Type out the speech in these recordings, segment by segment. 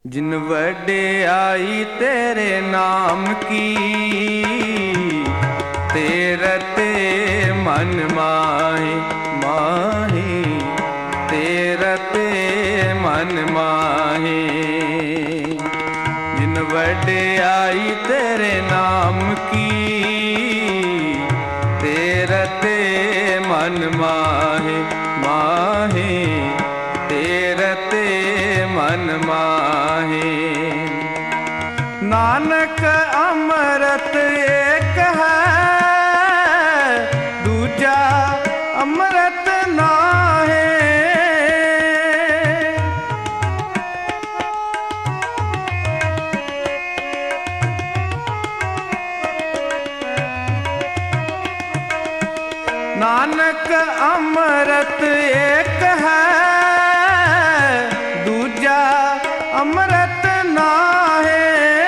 जिन वड्याई तेरे नाम की, तेरे ते मन माहे माहे, तेरे ते मन माहे। जिन वड्याई तेरे नाम की, तेरे ते मन माहे माहे, तेरे ते मन माहे। नानक अमृत एक है, दूजा अमृत नाहे। नानक अमृत एक है, दूजा अमृत नाहे।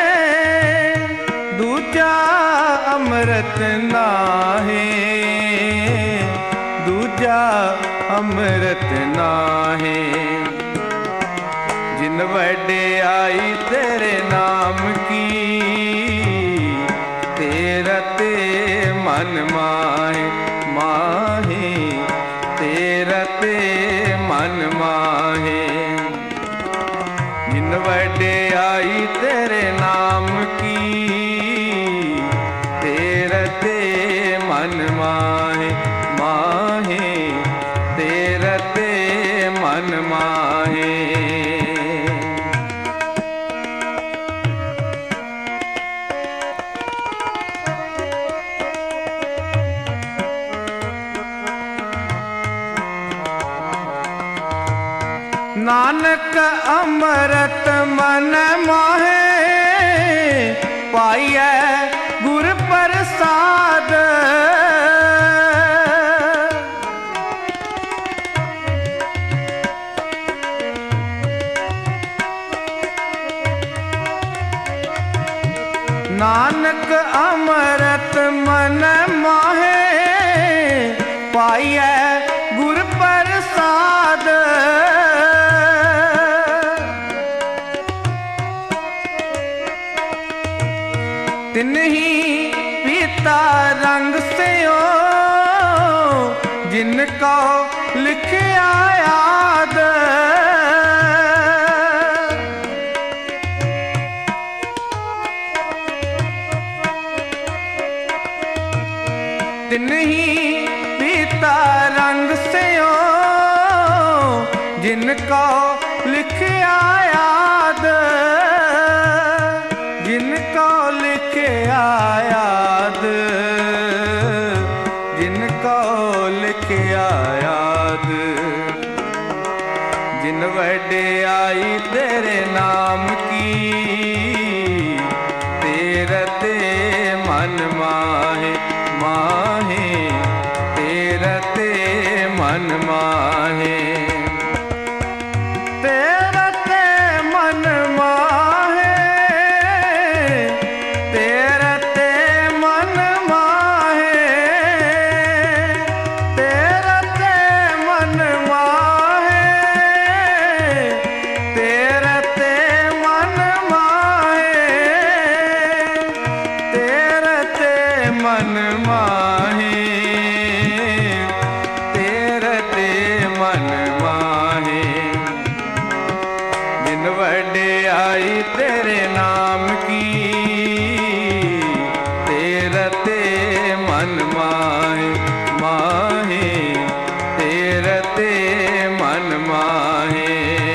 दूजा अमृत नाहे, दूजा अमृत नाहे। जिन वड्याई तेरे नाम की, तेरे ते मन माहे माहे, तेरे ते मन माहे। जिन वड्याई तेरे नाम की, तेरे ते मन माहे माहे, तेरे ते मन माहे। नानक अमृत मन माहे, पाइयै गुर प्रसाद। नानक अमृत मन माहे, पाइयै गुर प्रसाद। तिन्ही पीता रंग स्यो, जिनको लिखिया याद। तिन्ही पीता रंग स्यो, जिनको लिखिया याद। जिनको लिखिया याद, जिनको लिखिया याद। जिन वड्याई तेरे नाम की, तेरे ते मन माहे माहे, तेरे ते मन माहे। तेरे ते मन माहे, तेरे ते मन माहे, तेरे ते मन माहे, तेरे ते मन माहे, तेरे ते मन माहे, तेरे ते मन माहे। जिन वड्याई तेरे नाम की, तेरे ते मन माहे माहे, तेरे ते मन माहे।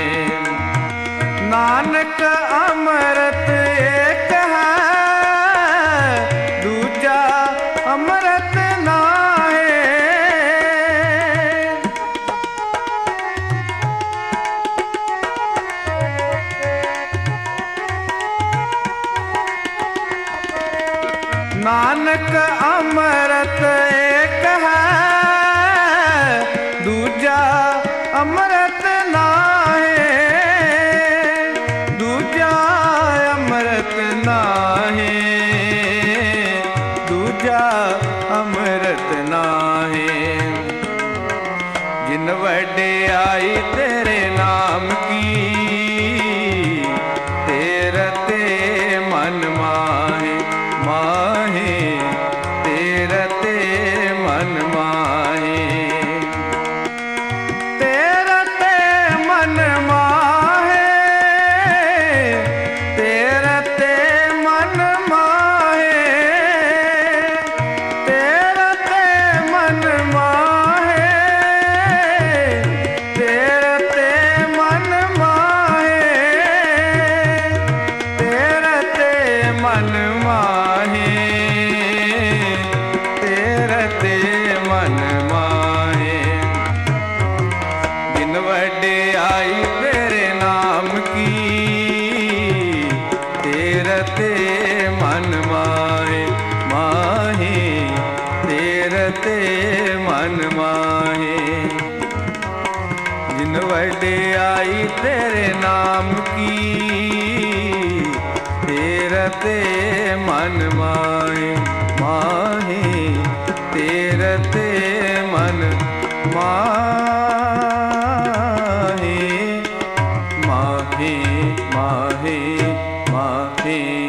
नानक अमृत एक है, दूजा अमृत नाहे। नानक अमृत एक है, दूजा अमृत नाहे। दूजा अमृत नाहे, दूजा अमृत नाहे। जिन वड्याई तेरे नाम की, ते मन माहे माहे, तेरे ते मन माहे। जिन वडियाई तेरे नाम की, तेरे ते मन माहे माहे, तेरे ते मन माहे माहे माहे माहे।